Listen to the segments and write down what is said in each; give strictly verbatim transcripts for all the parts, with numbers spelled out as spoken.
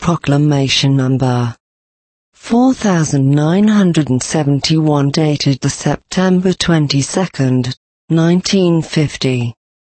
Proclamation number four thousand nine hundred seventy-one dated the September twenty-second, nineteen fifty.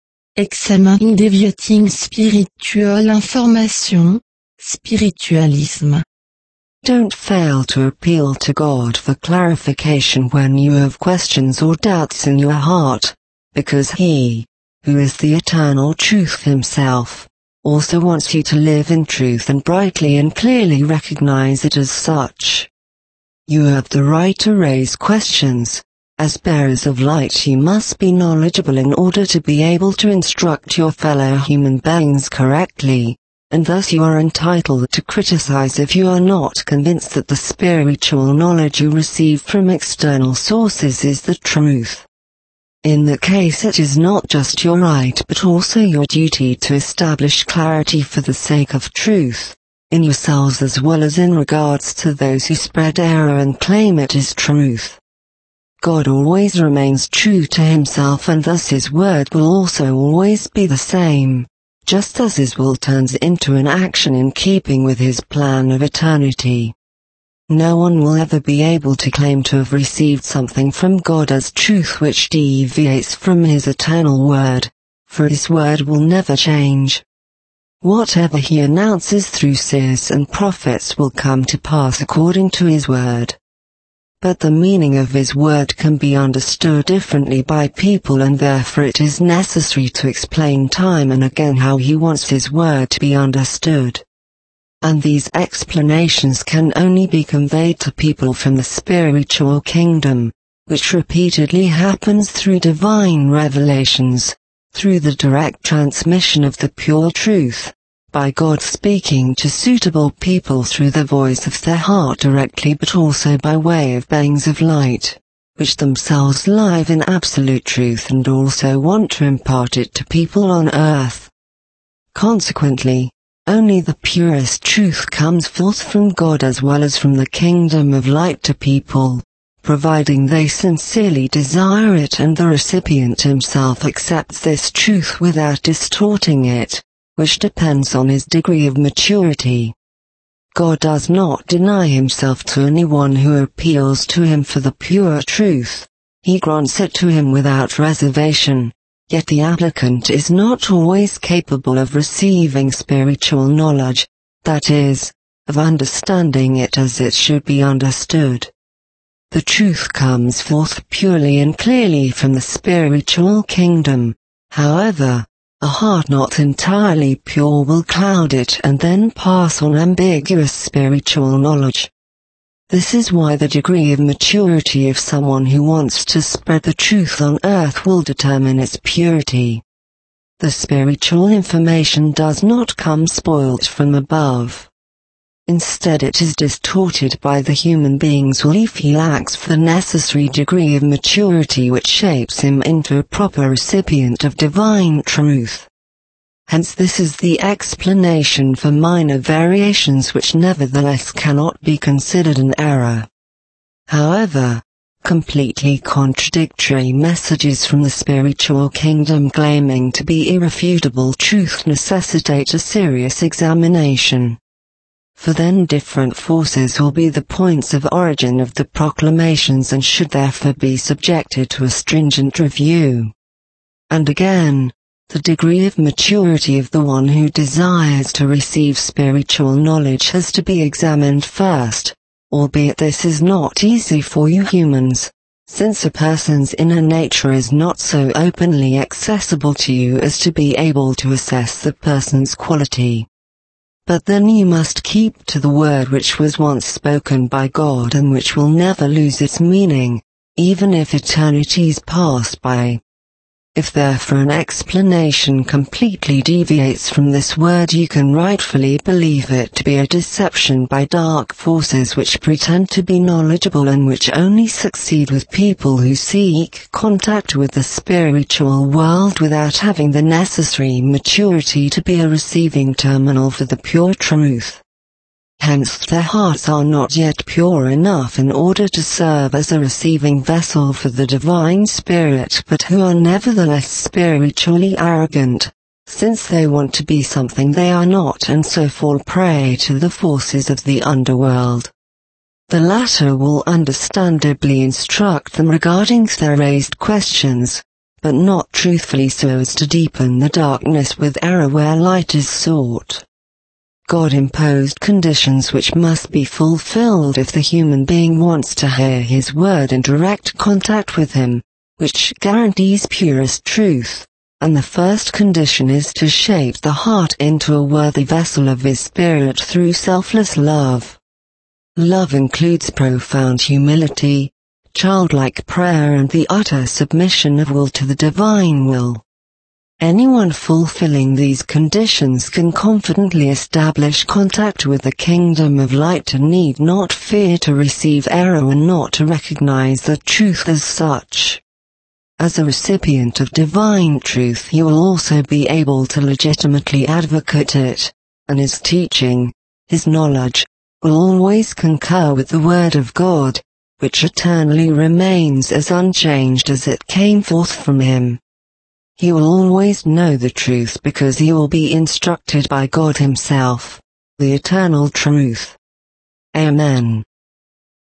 Examen Deviating Spiritual Information, Spiritualism. Don't fail to appeal to God for clarification when you have questions or doubts in your heart, because He, who is the eternal truth Himself, also wants you to live in truth and brightly and clearly recognize it as such. You have the right to raise questions. As bearers of light, you must be knowledgeable in order to be able to instruct your fellow human beings correctly, and thus you are entitled to criticize if you are not convinced that the spiritual knowledge you receive from external sources is the truth. In that case, it is not just your right but also your duty to establish clarity for the sake of truth, in yourselves as well as in regards to those who spread error and claim it is truth. God always remains true to Himself, and thus His word will also always be the same, just as His will turns into an action in keeping with His plan of eternity. No one will ever be able to claim to have received something from God as truth which deviates from His eternal word, for His word will never change. Whatever He announces through seers and prophets will come to pass according to His word. But the meaning of His word can be understood differently by people, and therefore it is necessary to explain time and again how He wants His word to be understood. And these explanations can only be conveyed to people from the spiritual kingdom, which repeatedly happens through divine revelations, through the direct transmission of the pure truth, by God speaking to suitable people through the voice of their heart directly, but also by way of beings of light, which themselves live in absolute truth and also want to impart it to people on earth. Consequently, only the purest truth comes forth from God as well as from the kingdom of light to people, providing they sincerely desire it and the recipient himself accepts this truth without distorting it, which depends on his degree of maturity. God does not deny Himself to anyone who appeals to Him for the pure truth. He grants it to him without reservation. Yet the applicant is not always capable of receiving spiritual knowledge, that is, of understanding it as it should be understood. The truth comes forth purely and clearly from the spiritual kingdom. However, a heart not entirely pure will cloud it and then pass on ambiguous spiritual knowledge. This is why the degree of maturity of someone who wants to spread the truth on earth will determine its purity. The spiritual information does not come spoilt from above. Instead, it is distorted by the human being's will if he lacks the necessary degree of maturity which shapes him into a proper recipient of divine truth. Hence this is the explanation for minor variations which nevertheless cannot be considered an error. However, completely contradictory messages from the spiritual kingdom claiming to be irrefutable truth necessitate a serious examination. For then different forces will be the points of origin of the proclamations and should therefore be subjected to a stringent review. And again, the degree of maturity of the one who desires to receive spiritual knowledge has to be examined first, albeit this is not easy for you humans, since a person's inner nature is not so openly accessible to you as to be able to assess the person's quality. But then you must keep to the word which was once spoken by God and which will never lose its meaning, even if eternities pass by. If therefore an explanation completely deviates from this word, you can rightfully believe it to be a deception by dark forces which pretend to be knowledgeable and which only succeed with people who seek contact with the spiritual world without having the necessary maturity to be a receiving terminal for the pure truth. Hence their hearts are not yet pure enough in order to serve as a receiving vessel for the divine spirit, but who are nevertheless spiritually arrogant, since they want to be something they are not and so fall prey to the forces of the underworld. The latter will understandably instruct them regarding their raised questions, but not truthfully so as to deepen the darkness with error where light is sought. God imposed conditions which must be fulfilled if the human being wants to hear His word in direct contact with Him, which guarantees purest truth, and the first condition is to shape the heart into a worthy vessel of His Spirit through selfless love. Love includes profound humility, childlike prayer and the utter submission of will to the divine will. Anyone fulfilling these conditions can confidently establish contact with the kingdom of light and need not fear to receive error and not to recognize the truth as such. As a recipient of divine truth, he will also be able to legitimately advocate it, and his teaching, his knowledge, will always concur with the Word of God, which eternally remains as unchanged as it came forth from Him. He will always know the truth because he will be instructed by God Himself, the eternal truth. Amen.